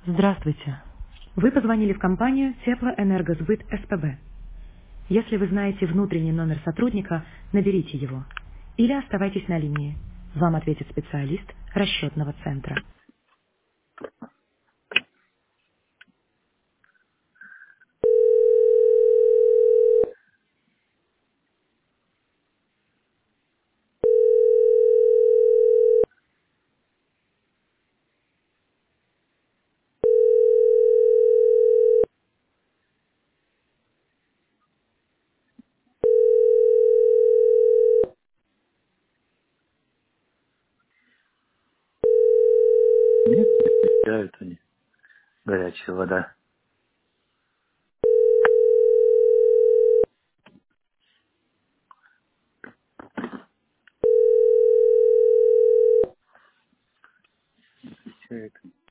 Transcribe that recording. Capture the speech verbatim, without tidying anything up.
Здравствуйте. Вы позвонили в компанию Теплоэнергосбыт СПБ. Если вы знаете внутренний номер сотрудника, наберите его. Или оставайтесь на линии. Вам ответит специалист расчетного центра. Нет, теряют они. Горячая вода. Теряют они.